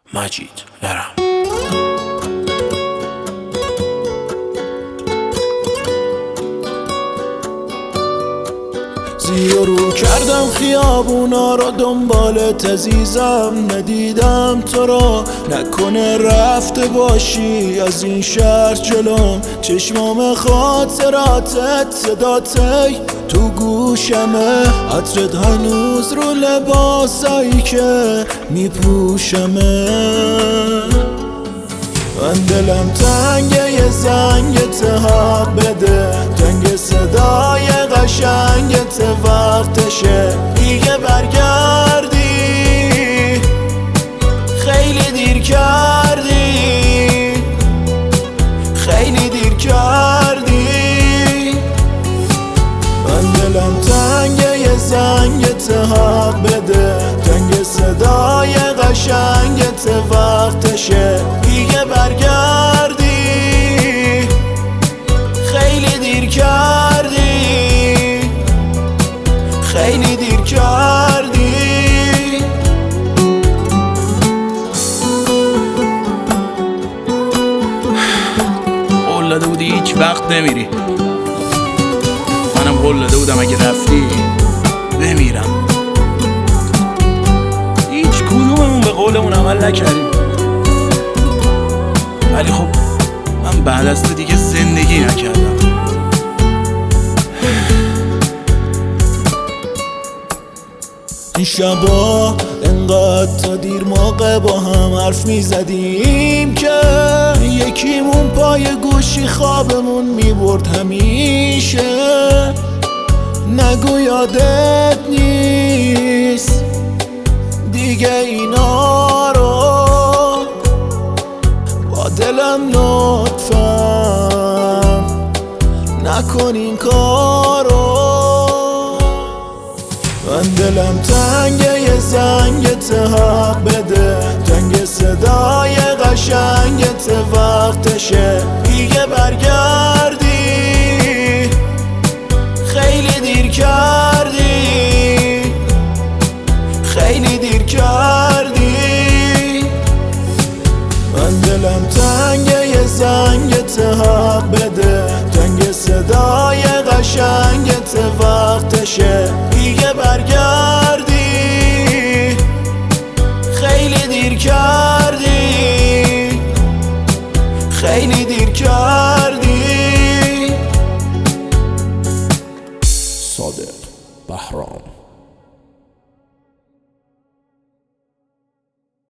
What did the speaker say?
مجید ارم. زیر رو کردم خیابونا رو دنبالت عزیزم، ندیدم تو رو، نکنه رفته باشی از این شهر جلوم. چشمام خاطراتت صداتی تو گوشمه، عطرت هنوز رو لباسایی که میپوشمه. من دلم تنگه یه زنگت حق بده، تنگ صدای قشنگت وقتشه دیگه برگردی، خیلی دیر کردی، خیلی دیر کردی. من دلم تنگه یه زنگت حق بده، تنگ صدای قشنگت وقتشه دیگه برگردی، خیلی دیر کردی، خیلی دیر کردی. قول داده بودی هیچ وقت نمیری، منم قول داده بودم اگه رفتی بمیرم. هیچ کدوممون به قولمون عمل نکردیم، ولی خب من بعد از تو دیگه زندگی نکردم. این شبا انقدر تا دیر موقع با هم حرف میزدیم که یکیمون پای گوشی خوابمون میبرد همیشه. نگو یادت نیست دیگه اینا رو، با دلم لطفا نکن این کارو. من دلم تنگه یه زنگت حق بده، تنگ صدای قشنگت وقتشه دیگه برگردی، خیلی دیر کردی، خیلی دیر کردی. من دلم تنگه یه زنگت حق بده، تنگ صدای قشنگت وقتشه دیگه برگردی، خیلی دیر کردی، خیلی دیر کردی.